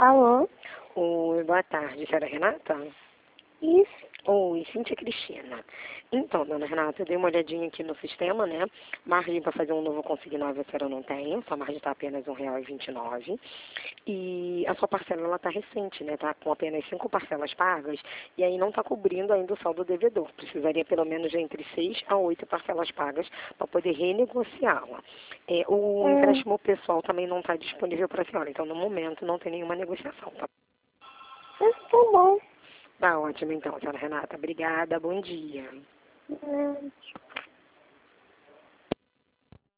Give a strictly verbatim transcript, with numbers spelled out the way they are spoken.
Alô? Oi, boa tarde, senhora Renata? Isso. Oi, Cíntia Cristina. Então, dona Renata, eu dei uma olhadinha aqui no sistema, né? Margem para fazer um novo consignado a senhora não tem, sua margem está apenas um real e vinte e nove. E a sua parcela, ela está recente, né? Está com apenas cinco parcelas pagas e aí não está cobrindo ainda o saldo devedor. Precisaria pelo menos de entre seis a oito parcelas pagas para poder renegociá-la. É, o Hum, empréstimo pessoal também não está disponível para a senhora, então no momento não tem nenhuma negociação, tá? mas tá bom. Tá ótimo então, senhora Renata. Obrigada, bom dia. Hum.